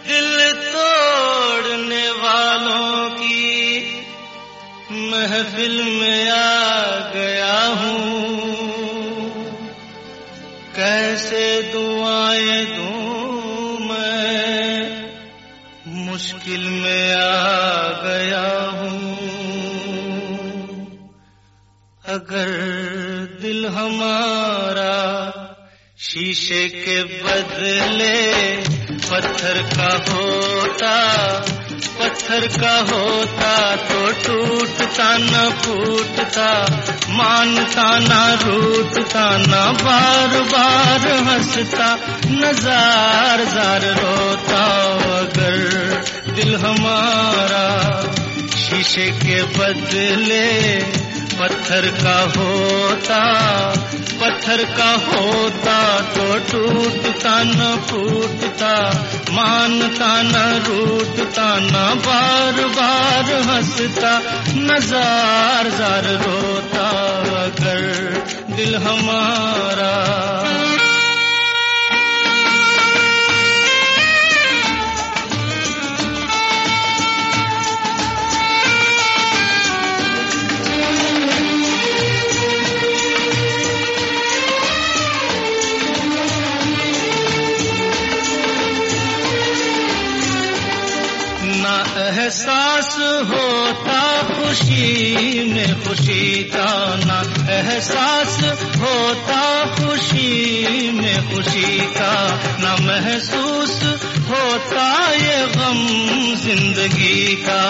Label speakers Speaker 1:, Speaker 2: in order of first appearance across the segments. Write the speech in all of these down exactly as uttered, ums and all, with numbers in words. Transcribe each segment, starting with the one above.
Speaker 1: दिल तोड़ने वालों की महफिल में आ गया हूँ, कैसे दुआएं दूं मैं, मुश्किल में आ गया हूँ। अगर दिल हमारा शीशे के बदले पत्थर का होता, पत्थर का होता तो टूटता न फूटता, मानता न रूठता, न बार बार हंसता, न जार जार रोता। अगर दिल हमारा शीशे के बदले पत्थर का होता, पत्थर का होता तो टूटता न फूटता, मानता न रूठता, न बार बार हंसता, न जार जार रोता। अगर दिल हमारा एहसास होता खुशी में खुशी का, ना एहसास होता खुशी में खुशी का, ना महसूस होता ये गम जिंदगी का।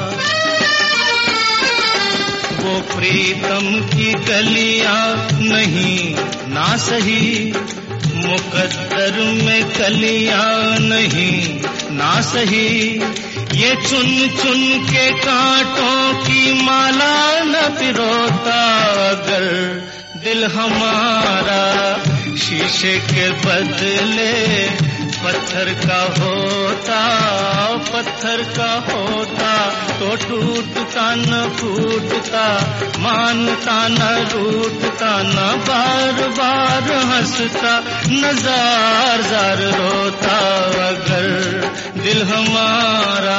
Speaker 1: वो प्रीतम की गलियां नहीं ना सही, मुकद्दर में कलियां नहीं ना सही, ये चुन चुन के कांटों की माला न पिरोता। अगर दिल हमारा शीशे के बदले पत्थर का होता, पत्थर का होता तो टूटता न फूटता, मानता न रूठता, न बार बार हंसता, न जार जार रोता। अगर दिल हमारा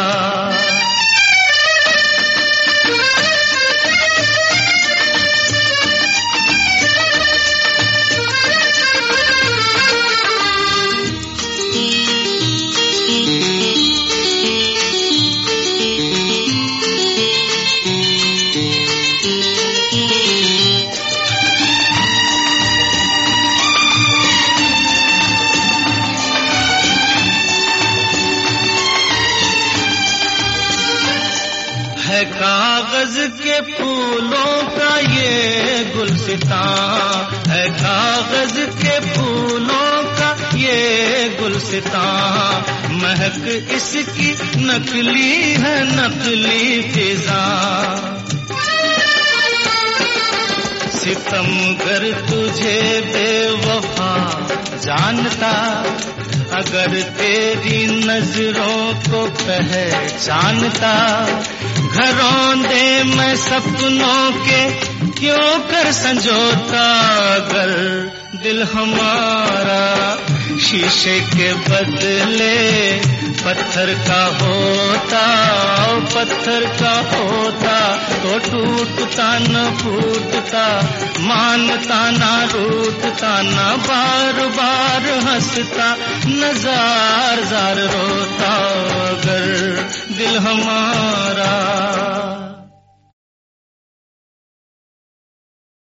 Speaker 1: है कागज के फूलों का ये गुलसितां, है कागज के फूलों का ये गुलसितां, महक इसकी नकली है नकली फिजा। सितमगर तुझे बेवफा जानता, अगर तेरी नजरों को पहचानता, घरौंदे मैं सपनों के क्यों कर संजोता। अगर दिल हमारा शीशे के बदले पत्थर का होता, पत्थर का होता तो टूटता न फूटता, मानता न रूठता, न बार बार हंसता, न जार जार रोता। अगर दिल हमारा